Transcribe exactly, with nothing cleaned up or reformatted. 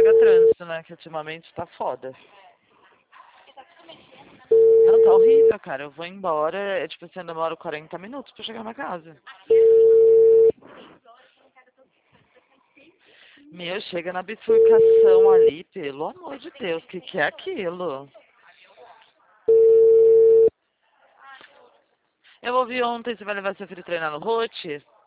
pega trânsito, né? Que ultimamente tá foda. Não, tá horrível, cara. Eu vou embora, é tipo assim, eu demoro quarenta minutos pra chegar na casa. Meu, chega na bifurcação ali, pelo amor de Deus, o que, que é aquilo? Eu ouvi ontem, você vai levar seu filho treinar no Rote?